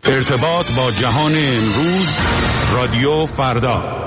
ارتباط با جهان امروز، رادیو فردا.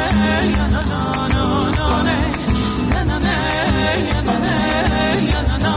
Na na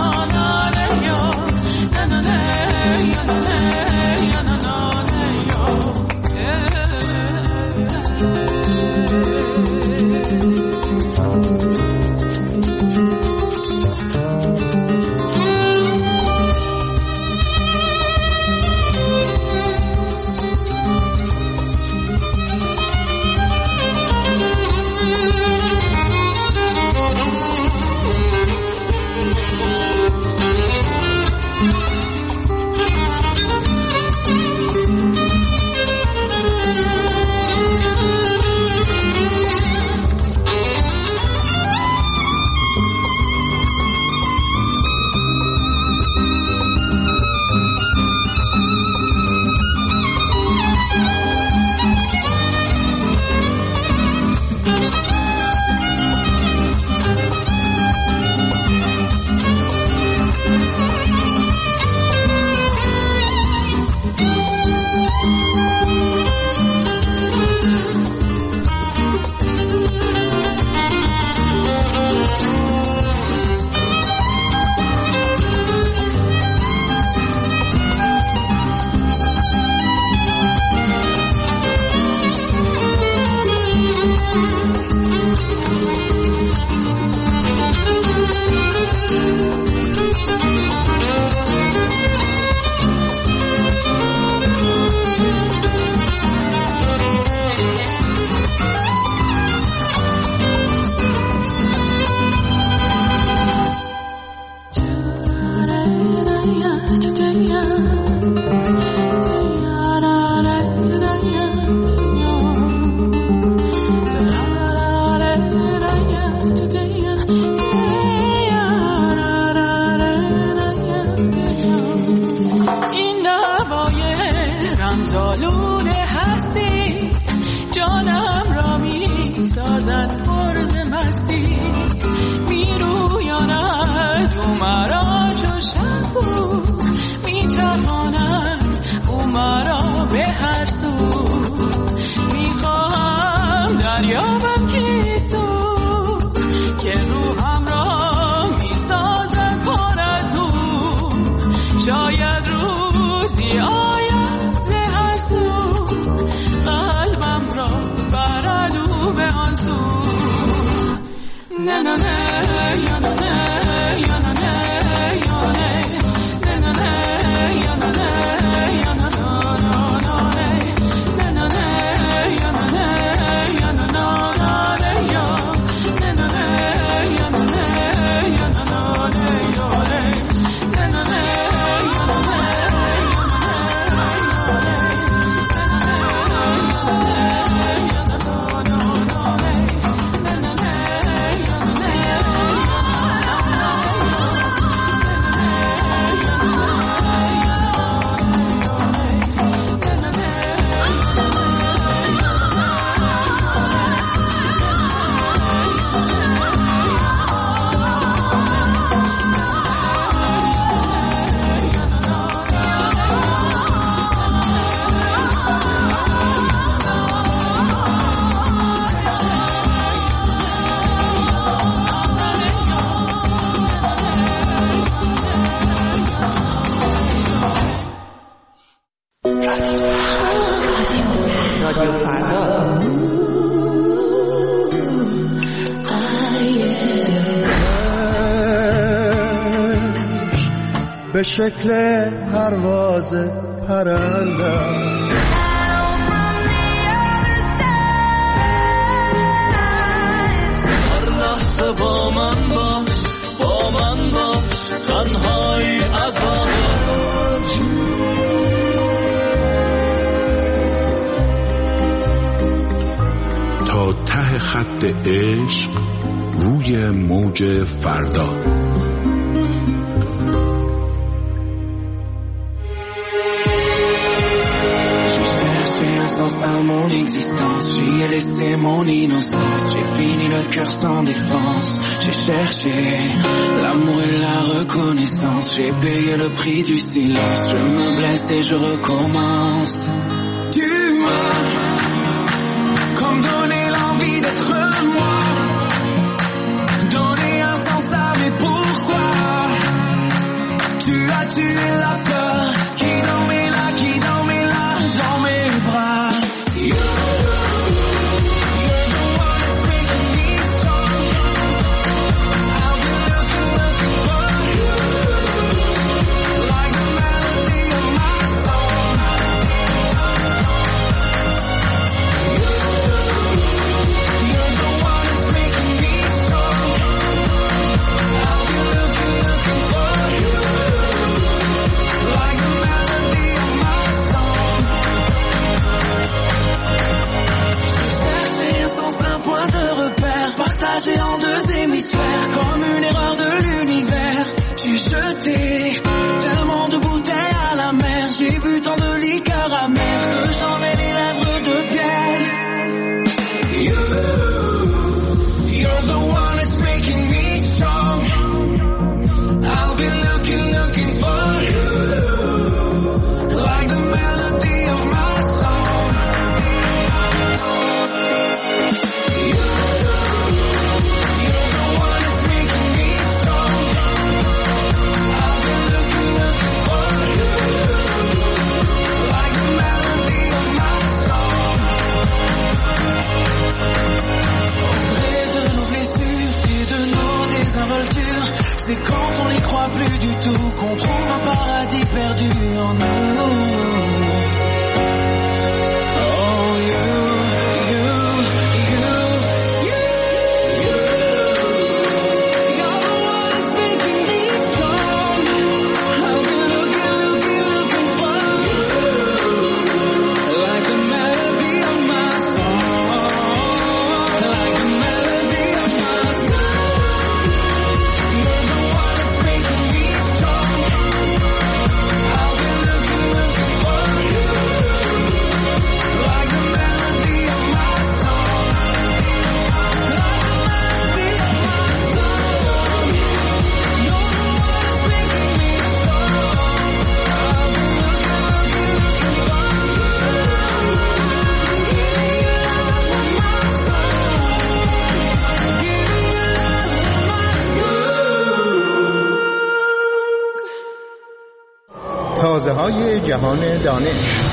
به شکل پرواز پرندم. هر لحظه با من باش، با من باش، تنهایی عذابت. تا ته خط عشق روی موج فردا. À mon existence, j'y ai laissé mon innocence. J'ai fini le cœur sans défense. J'ai cherché l'amour et la reconnaissance. J'ai payé le prix du silence. Je me blesse et je recommence. Tu m'as comme donné l'envie d'être moi, donné un sens à mes pourquoi. Tu as tué la peur qui dormait là, qui dormait là dans mes bras. Partagé en deux hémisphères, comme une erreur de l'univers. J'ai jeté tellement de bouteilles à la mer. J'ai bu tant de liqueurs amères que j'en ai les lèvres de pierre. You're the one that's making me strong. I'll be looking for you, like the melody of my song. C'est quand on n'y croit plus du tout qu'on trouve un paradis perdu en nous. Oh, you're the one that's making me strong. I'll be looking for you, like the melody of my song, like the melody of my song. تازه‌های جهان دانش.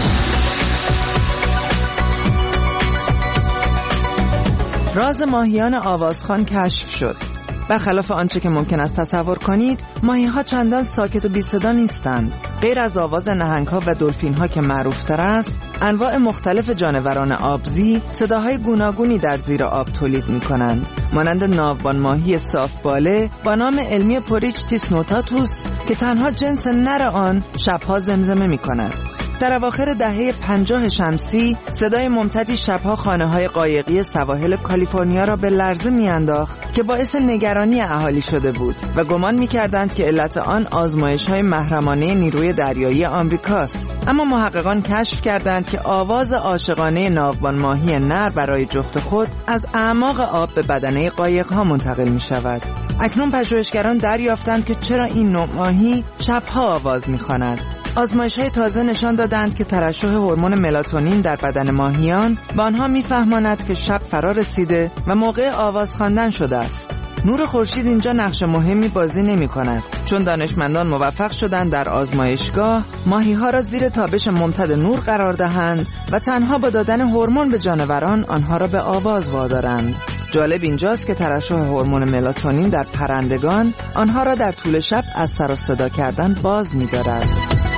راز ماهیان آوازخوان کشف شد. برخلاف آنچه که ممکن است تصور کنید، ماهی‌ها چندان ساکت و بی‌صدا نیستند. غیر از آواز نهنگ‌ها و دلفین‌ها که معروف‌تر است، انواع مختلف جانوران آبزی صداهای گوناگونی در زیر آب تولید می‌کنند، مانند ناوبان ماهی صاف‌باله با نام علمی پوریچتیس نوتاتوس که تنها جنس نر آن شب‌ها زمزمه می‌کند. در اواخر دهه 50 شمسی صدای ممتدی شب‌ها خانه‌های قایقی سواحل کالیفرنیا را به لرزه می‌انداخت که باعث نگرانی اهالی شده بود و گمان می‌کردند که علت آن آزمایش‌های محرمانه نیروی دریایی آمریکاست. اما محققان کشف کردند که آواز عاشقانه ناوبان ماهی نر برای جفت خود از اعماق آب به بدنه قایق‌ها منتقل می‌شود. اکنون پژوهشگران دریافتند که چرا این نوع ماهی شب‌ها آواز می‌خواند. آزمایش‌های تازه نشان دادند که ترشح هورمون ملاتونین در بدن ماهیان به آنها می‌فهماند که شب فرا رسیده و موقع آواز خواندن شده است. نور خورشید اینجا نقش مهمی بازی نمی‌کند، چون دانشمندان موفق شدند در آزمایشگاه ماهی‌ها را زیر تابش ممتد نور قرار دهند و تنها با دادن هورمون به جانوران آنها را به آواز وادارند. جالب اینجاست که ترشح هورمون ملاتونین در پرندگان آنها را در طول شب از سر و صدا کردن باز می‌دارد.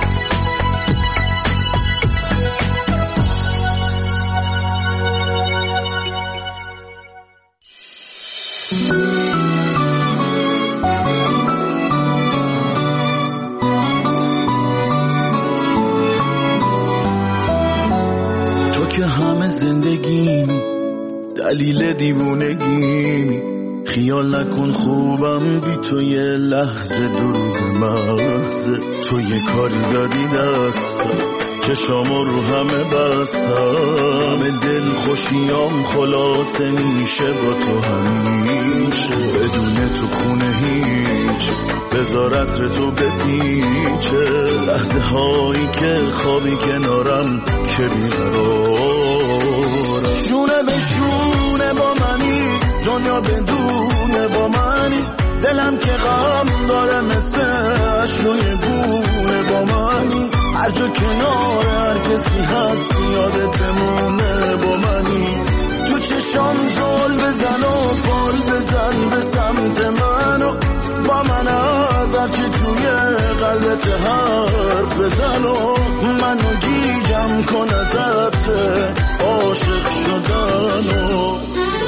تو که همه زندگیم دلیل دیوونگیم، خیال نکن خوبم بی تو یه لحظه دروغ محض. تو یه کاری دادی دستم چشامو رو همه بستم، دل خوشیام خلاصه میشه با تو همیشه. بدون تو خونه هیچ بذارت تو بپیچه، لحظه هایی که خوابی کنارم که بیقرارم. شونه به شونه با منی، دنیا بدونه با منی، دلم که غم داره مثل اشروی گونه با منی. هر جا کنار هر کسی هست یادت بمونه با منی. تو چشام زل بزن و پال بزن به سمت منو، با من از هرچی توی قلبت حرف بزن و منو گیجم کن ازت عاشق شدنو.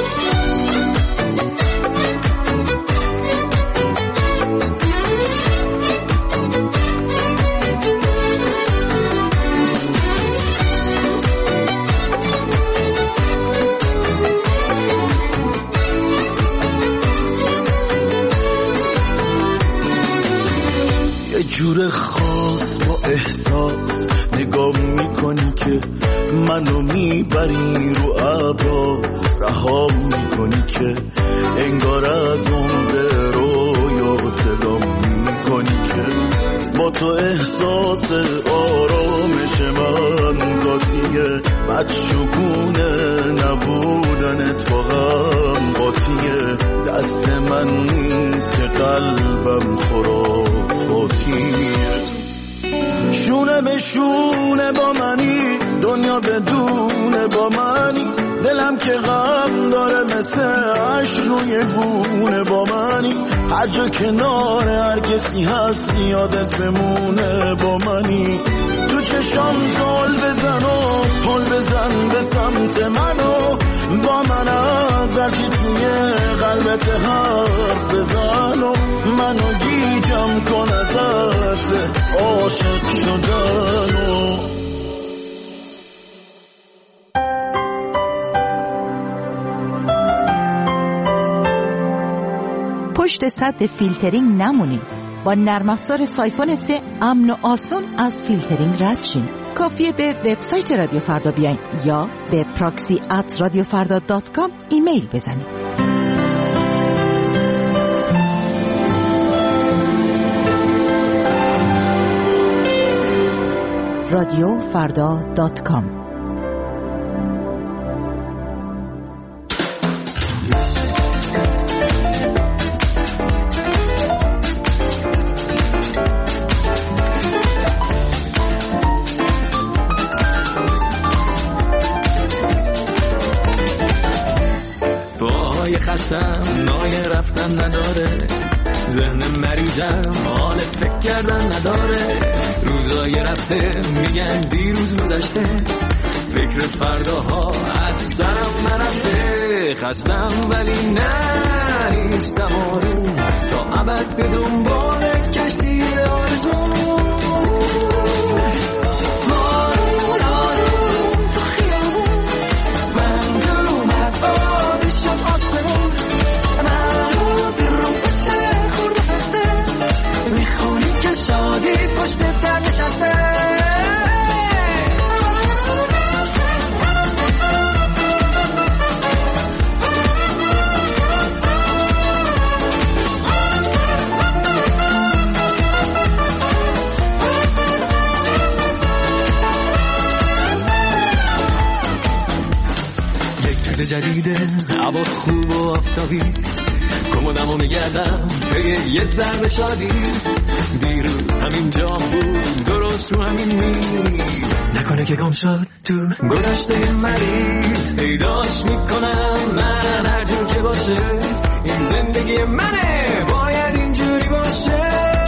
جور خاص با احساس نگاه میکنی که منو میبری رو ابرا، رها میکنی که انگار از عمق رویا صدا میکنی که با تو احساس آرامش من ذاتیه، بدشگونه نبودنت واقعا قاطیه. دست من نیست که قلبم خرافاتیه. شونه به شونه با منی، دنیا بدونه با منی، دلم که غم داره مثل عشق روی گونه با منی. هر جا کنار هر کسی هست یادت بمونه با منی. تو چشام زل بزن و پل بزن به سمت منو، با من از هرچی توی قلبت حرف بزن و منو گیجم کن ازت عاشق شدنو. پشت سد فیلترینگ نمونید. با نرم افزار سایفون 3 امن و آسان از فیلترینگ رد شین. کافیه به وبسایت رادیو فردا بیاین یا به proxy@radiofarda.com ایمیل بزنید. radiofarda.com. خستم نای رفتن نداره، ذهن مریضم حال فکر کردن نداره. روزای رفته میگن دیروز گذشته، فکر فرداها از سرم نرفته. خستم ولی نه نیستم آروم، تا ابد به دنبال کشتی آرزو. شادی پشت در نشسته، یک روز جدیده، هوا خوب و آفتابی، کمدمو میگردم پی یه ذره شادی. دیروز همین جا بود، درست رو همین میز، نکنه که گم شد تو گذشته مریض. پیداش میکنم من هر جور که نشده باشه. این زندگی منه، باید اینجوری باشه.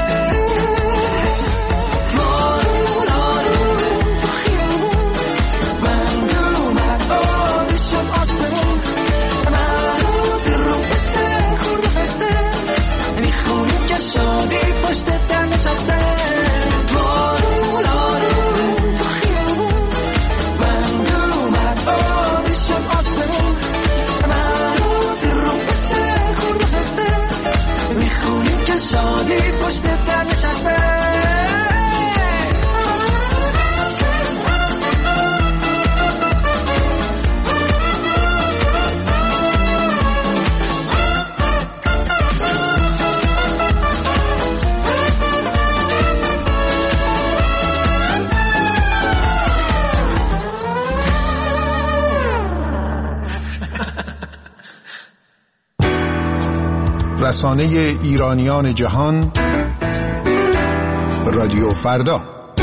بارون آرومه تو خیابون، بند اومد آبی شد آسمون، مرود رو بته کرده فسته، میخونی که شادی پشت در نشسته. بارون آرومه تو خیابون، بند اومد آبی شد آسمون، مرود رو بته کرده فسته، میخونی که شادی پشت در نشسته. رسانه ایرانیان جهان، رادیو فردا.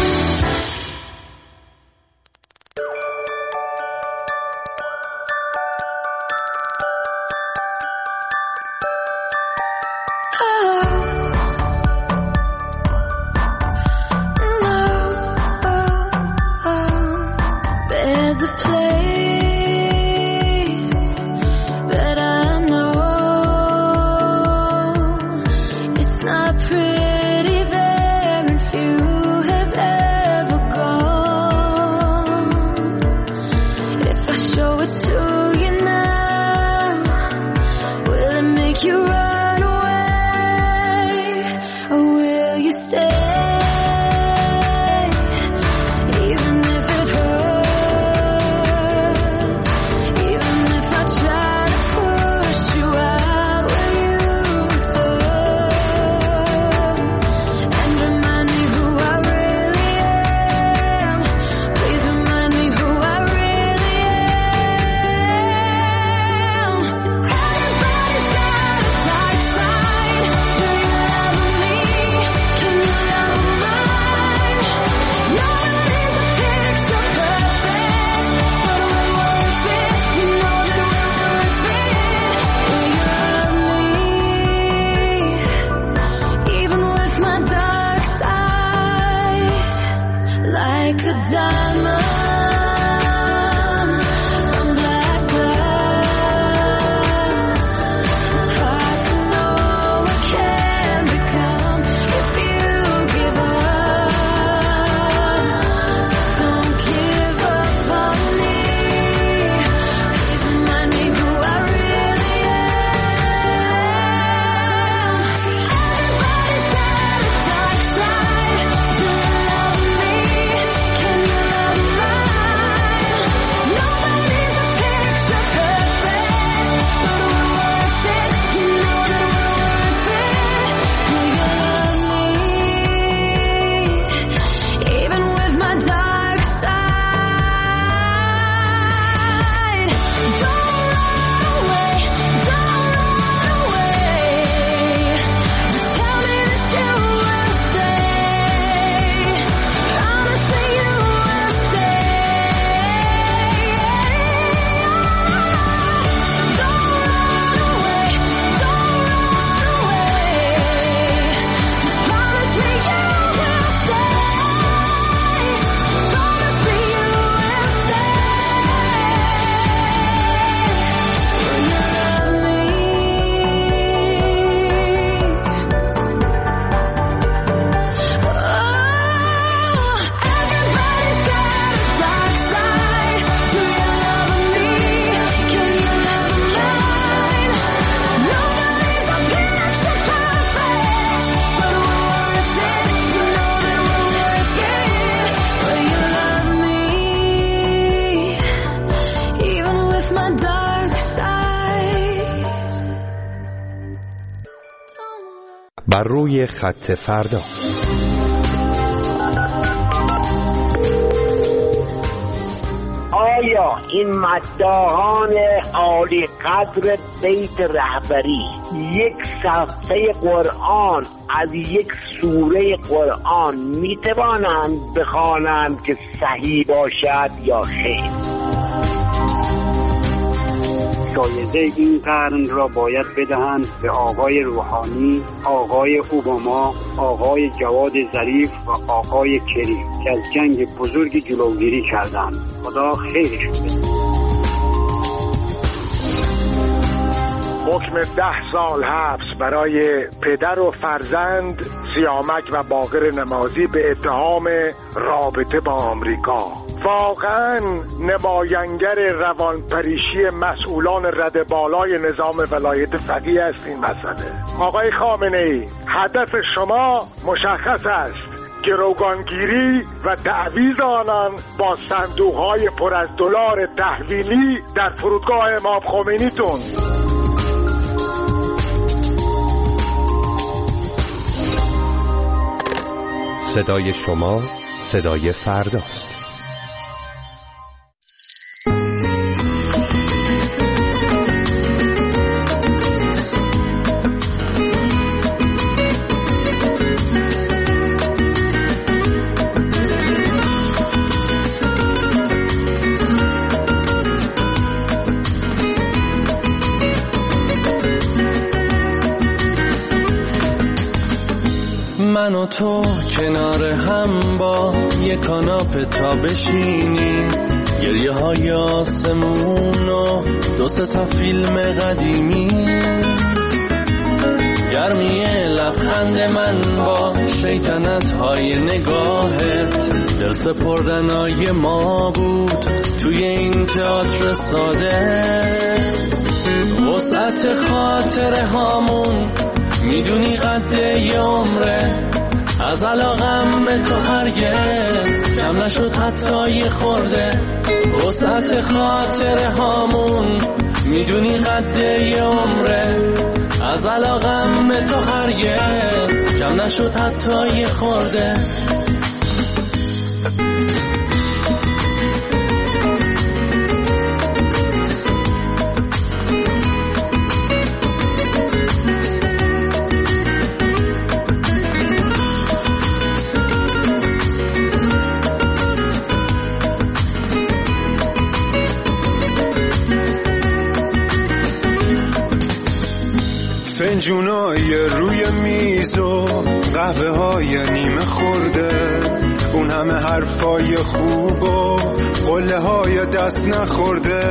بر روی خط فردا. آیا این مداحان عالی قدر بیت رهبری یک صفحه قرآن از یک سوره قرآن میتوانند بخوانند که صحیح باشد یا خیر؟ جایزه این قرن را باید بدهند به آقای روحانی، آقای اوباما، آقای جواد ظریف و آقای کری که از جنگ بزرگ جلوگیری کردند. خدا خیرشون بده. حکم 10 سال حبس برای پدر و فرزند سیامک و باقر نمازی به اتهام رابطه با آمریکا. واقعا نماینگر روانپریشی مسئولان رده بالای نظام ولایت فقیه است این مسئله. آقای خامنه‌ای، هدف شما مشخص است: گروگانگیری و تعویض آنان با صندوق‌های پر از دلار تحویلی در فرودگاه امام خمینیتون. صدای شما صدای فرداست. من و تو کنار هم با یک کاناپه تا بشینیم، گریه های آسمون و 2 تا فیلم قدیمی، گرمی لبخند من با شیطنت های نگاهت، دل سپردنای ما بود توی این تئاتر ساده. وسعت خاطره هامون میدونی قده ی عمره، از علاقم به تو هرگز کم نشد حتی یه خورده. وسعت خاطره هامون میدونی قده ی عمره، از علاقم به تو هرگز کم نشد حتی یه خورده. فنجونای روی میز و قهوه های نیمه خورده، اون همه حرفای خوب و قله های دست نخورده،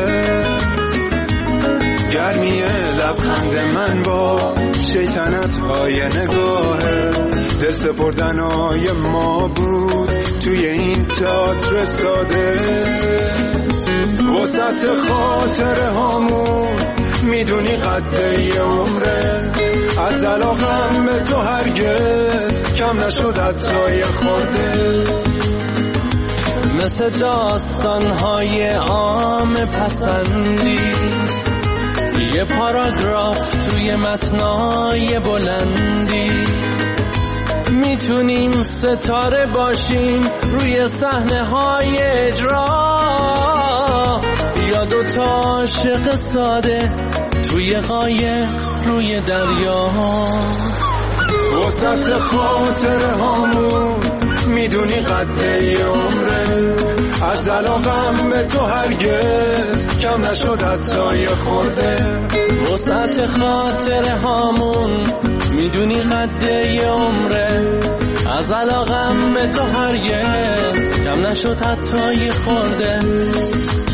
گرمی لبخند من با شیطنت های نگاهه، دل سپردنای ما بود توی این تئاتر ساده. وسط خاطره هامون میدونی قده ی عمره، از علاقم به تو هرگز کم نشد حتی یه خورده. مثل داستان‌های عام پسندی، یه پاراگراف توی متنای بلندی، میتونیم ستاره باشیم روی صحنه‌های اجرا، یا 2 تا عاشق ساده توی قایق روی دریا. وسط خاطره هامون میدونی قده ی عمره، از علاقم به تو هرگز کم نشد حتی یه خورده. وسط خاطره هامون میدونی قده ی عمره، از علاقم به تو هرگز کم نشد حتی یه خورده.